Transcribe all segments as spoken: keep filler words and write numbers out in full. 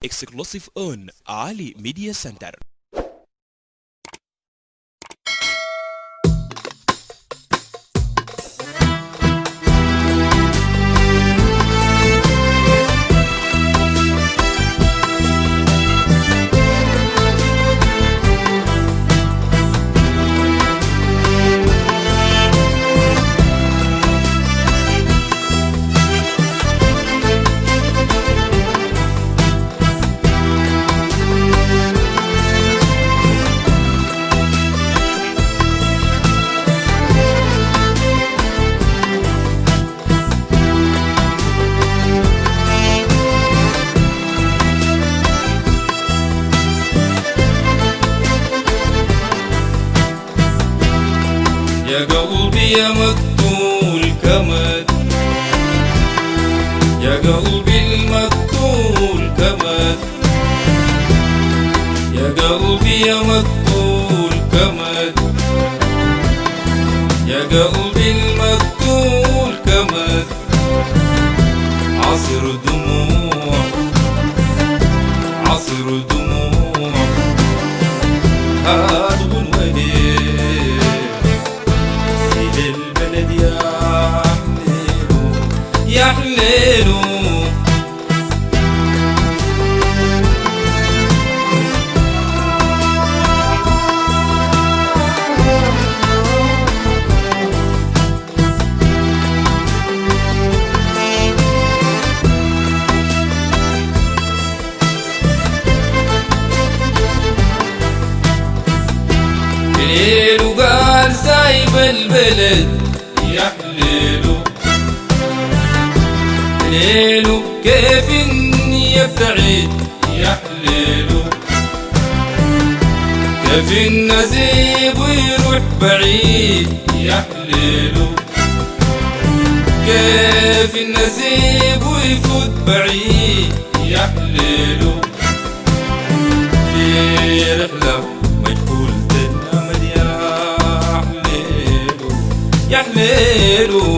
exclusive on Ali Media Center. يا قلبي يا مقتول كمد، يا قلبي المقتول كمد، يا قلبي يا مقتول كمد، يا قلبي المقتول كمد. عصر دموع عصر دموع هاد والوديع البلد يا حليلو يا حليلو. حليلو قال سايب البلد يا حليلو، حليلو كيف اني ابتعد يا حليلو، كيف النسيب ويروح بعيد يا حليلو، كيف النسيب ويفوت بعيد يا حليلو. في رحلة مجهول تنامد يا حليلو يا حليلو.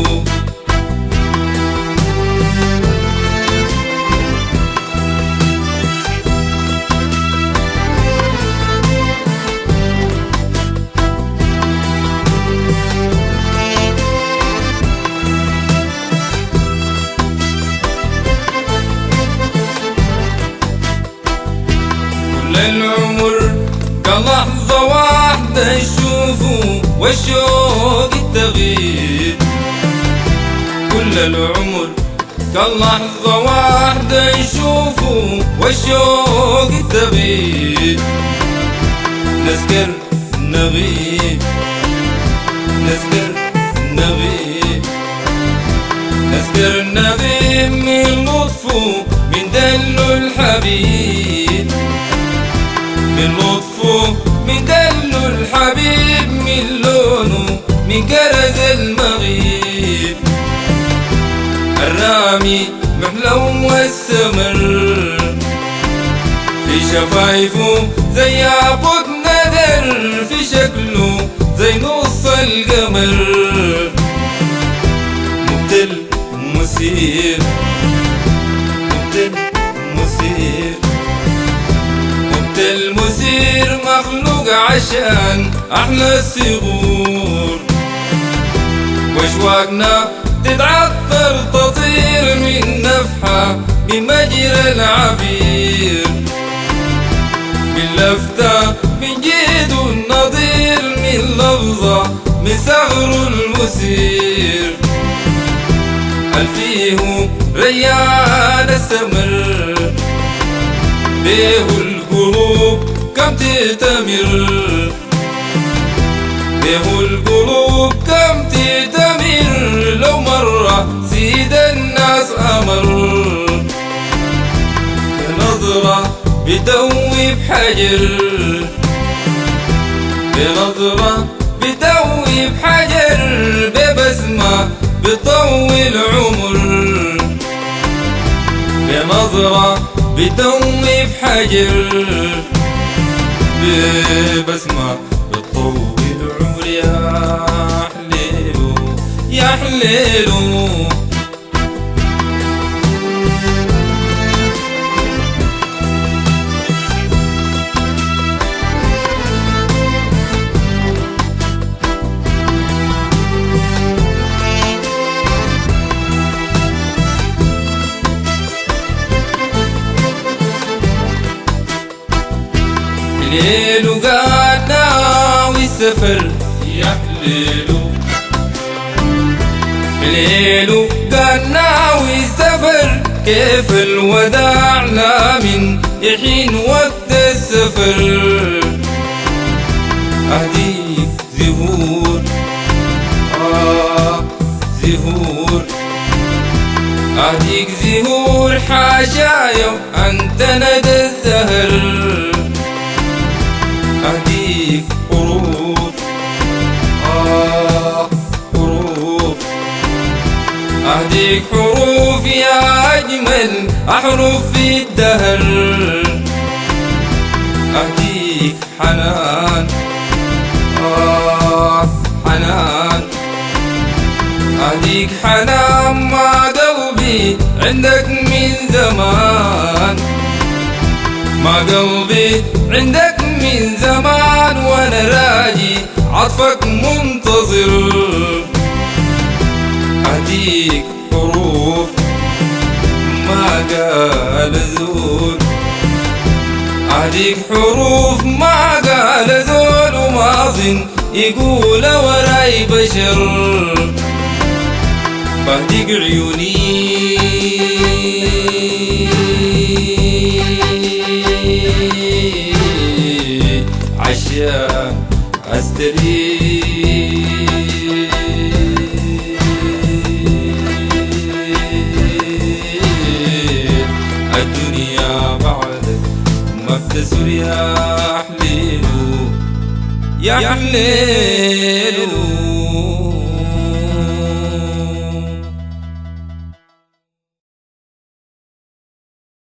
كل العمر كلحظة واحدة نشوفه والشوق التغيير، كل العمر كلحظة واحدة نشوفه والشوق التغيير. نذكر نغيب نذكر نغيب نذكر نغيب من لطفه من دلو الحبيب، من لطفه من دلو الحبيب، من لونه من كرز المغيب. الرامي محلو والسمر في شفايفه زي ياقوت ندر، في شكله زي نص القمر. مبتل مثير مبتل مثير مبتل مثير، مخلوق عشان أحلى الصغور. واشواقنا تتعطر تطير من نفحة بمجرى العبير، من لفتة من جيد النظير، من لفظة من ثغر المثير. هل فيه ريان السمر بيه القلوب كم تتمر، بيه القلوب كم تتمر. لو مرة سيد الناس أمر بنظرة بدوي بحجر، بنظرة بدوي بحجر، ببسمة بطول عمر، بنظرة بدوي بحجر، ببسمة بطول عمر. يا حليلو يا حليلو. الليل قال ناوي السفر يا حليلو، الليل قال ناوي السفر، كيف الوداع لا من يحين وقت السفر. أهديك زهور آه زهور، أهديك زهور حاشايا أنت ندى الزهر. أهديك حروف آه حروف، أهديك حروف يا أجمل أحرف في الدهر. أهديك حنان آه حنان، أهديك حنان ما قلبي عندك من زمان، ما قلبي عندك من زمان، وانا راجي عطفك منتظر. أهديك حروف ما قال زول، أهديك حروف ما قال زول، وماضٍ يقول وراي بشر. بهديك عيوني عشان أستريح، الدنيا بعدك ما بتسر يا حليلو يا حليلو.